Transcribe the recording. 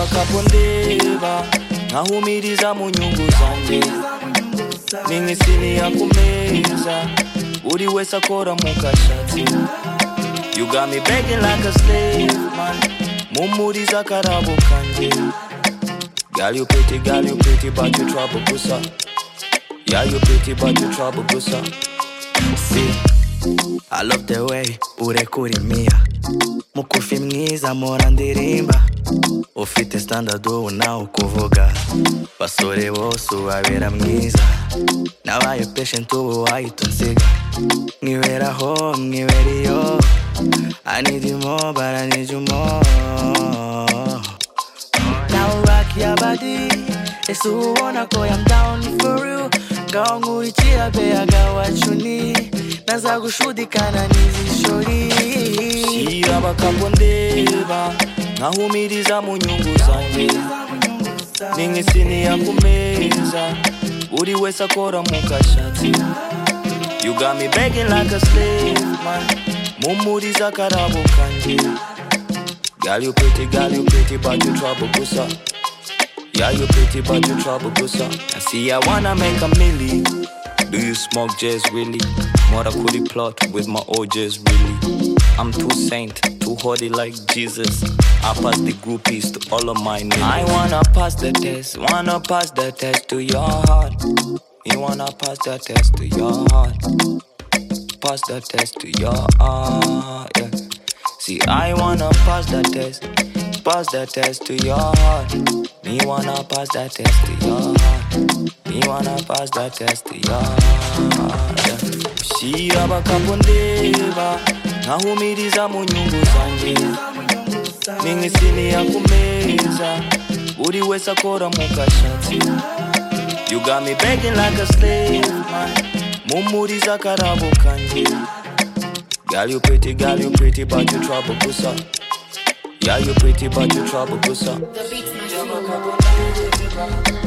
bakapondeba nkahumiriza mu nyungu zanjye n'ingisini yakumeza uri wese akora mu kashatsi. You got me begging like a slave man, mumuriza karabo kanje. Girl you pretty but you trouble pusa. Yeah you pretty but you trouble pusa. See, I love the way urekuri mia mukufi mwiza mora ndirimba ufite standard wowe nawe kuvuga basore bose ubabera mwiza nabaye patient ubu wahita unsiga mwiberaho mwiberiyo I need you more but I need you more. Now rock your body it's who wanna go I'm down for real. Gawa ngurichira be aga what you need naza gushudikana nizishori. Shira bakapondeba nkahumiriza mu nyungu zanjye n'ingisini yakumeza uri wese akora mu kashatsi. You got me begging like a slave man, mumuriza karabo kanje. Girl you pretty but you trouble pusa. Yeah you pretty but you trouble pusa. I see I wanna make a milli. Do you smoke jazz really? More I could plot with my OJs really. I'm too saint, too holy like Jesus. I pass the groupies to all of my niggas. I wanna pass the test to your heart. You wanna pass the test to your heart. Pass the test to your heart, yeah. See, I wanna pass the test to your heart. Me wanna pass that test to your heart. Me wanna pass that test to your heart, yeah. Shira bakapondeba nkahumiriza mu nyungu zanjye n'ingisini yakumeza uri wese akora mu kashatsi. You got me begging like a slave man, mumuriza karabo kanje. Girl you pretty but you trouble pusa. Yeah you pretty but you trouble pusa.